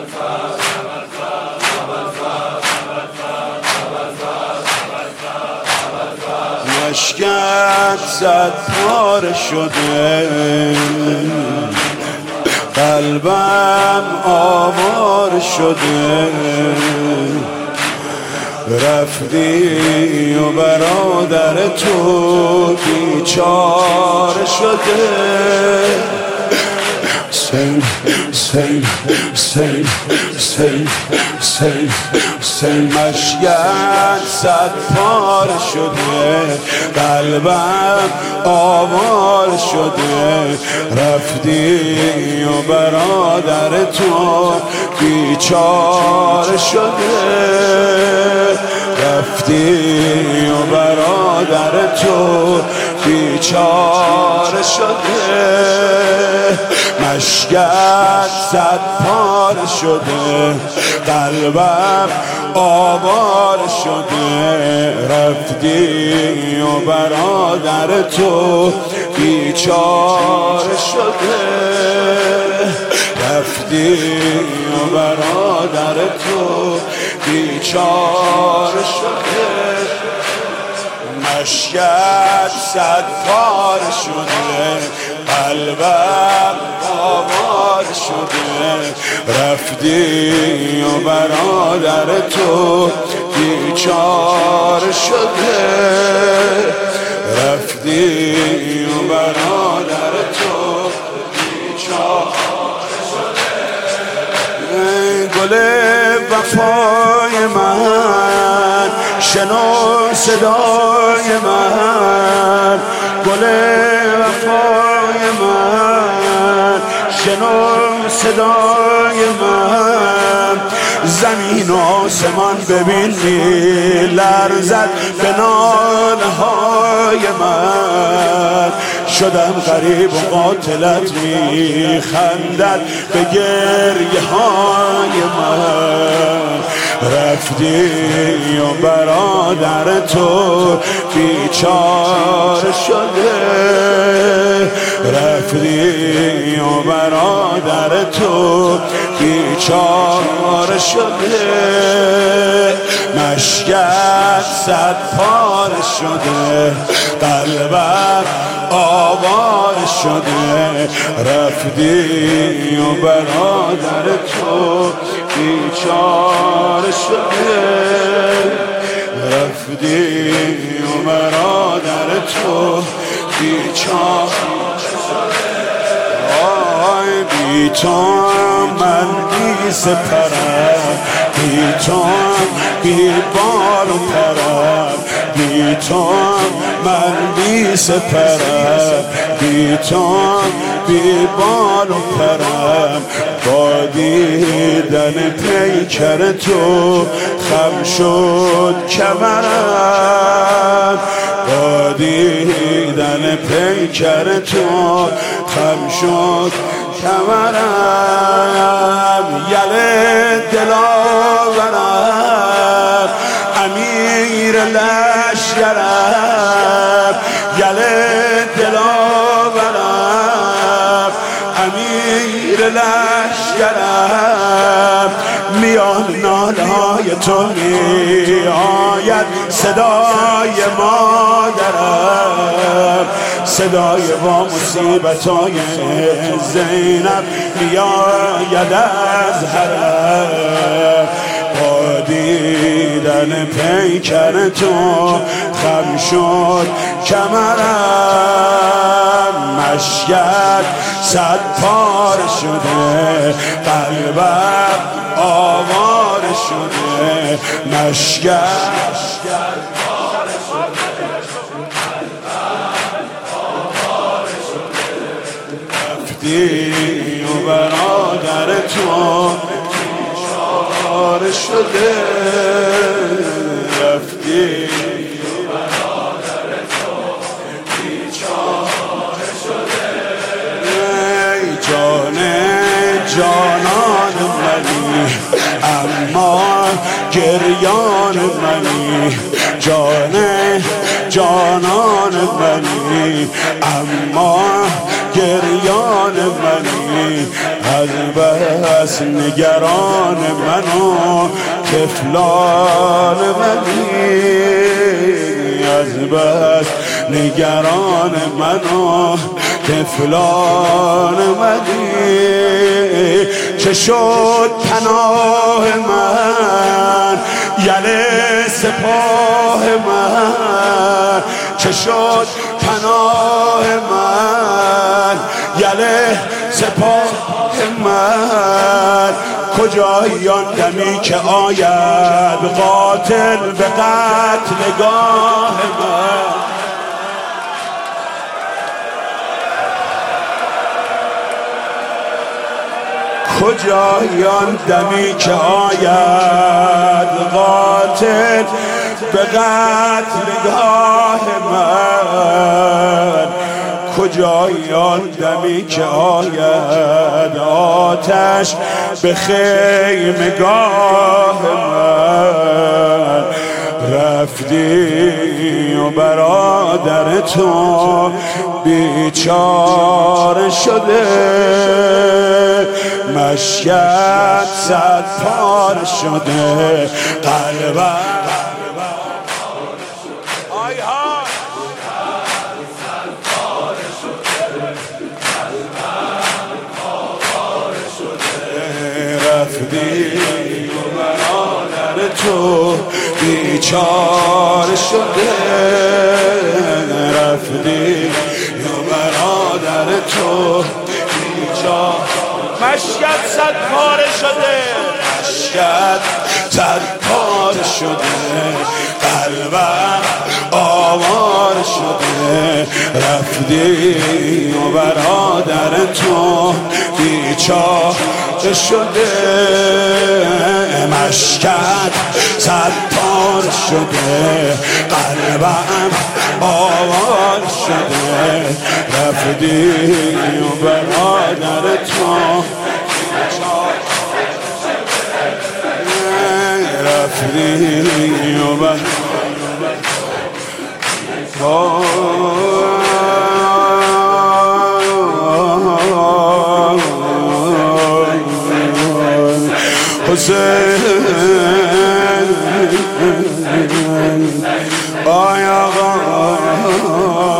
مشکت صد پاره شده، قلبم آواره شده، رفتی و برادر تو بیچاره شده. سیل سیل سیل سیل سیل سیل مشکت صد پاره شده، قلبم آواره شده، رفتی و برادر تو بیچاره شده، رفتی و برادر تو بیچاره شده. مشکت صد پاره شده، قلبم آواره شده، رفتی و برادر تو بیچاره شده، رفتی و برادر تو بیچاره شده. مشکت صد پاره شده، قلبم آواره شده، رفتی و برادر تو بیچاره شده، رفتی و برادر تو بیچاره شده. گل وفای من شنو صدای من، گل وفای من شنو صدای من، زمین و آسمان ببین میلرزد به ناله های من، شدم غریب و قاتلت میخندد به گریه های من، رفتی و برادر تو بیچاره شده، رفتی و برادر تو بیچاره شده. مشکت صد پاره شده، قلبم آواره شده، رفتی و برادر تو بیچاره شده، رفتی و برادر تو بیچاره شده. آی بی تو من بی سپرم، بی تو بی بال و پرم، بی تو من بی سپرم، بی تو بی بال و پرم، با دیدن پیکر تو خم شد کمرم، با دیدن پیکر تو خم شد کمرم، یل دلاورم امیر لشکرم، یل دلاورم امیر لشکرم، میان ناله های تو میآید صدای مادرم، صدای با مصیبت های زینب میآید از حرم، با دیدن پیکر تو خم شد کمرم، مشکت صد پاره شده، قلبم آواره شده، مشکت پاره شده، قلبم آواره شده، رفتی و برادر تو بیچاره شده، رفتی و برادر تو بیچاره شده. ای جان جانان منی اما گریان منی، جان جانان منی اما گریان منی، از بس نگران منو طفلان منی، از بس نگران منو طفلان منی. چه شد پناه من یله سپاه من، چه شد پناه من یله سپاه من. کجایی آن دمی که آید قاتل به قتلگاه من، کجایی آن دمی که آید قاتل به قتلگاه من، کجایی آن دمی که آید آتش به خیمگاه من. رفتی و برادر تو بیچاره شده، مشکت صد پاره شده، قلبم رفتی و برادر تو بیچاره شده، رفتی و برادر تو بیچاره، مشکت صد پاره شده، مشکت صد پاره شده، قلبم آواره شده. رفتی و برادر تو بیچاره شده، مشکت صد پاره شده، قلبم آواره شده. رفتی و برادر تو رفتی و حسین آی آقا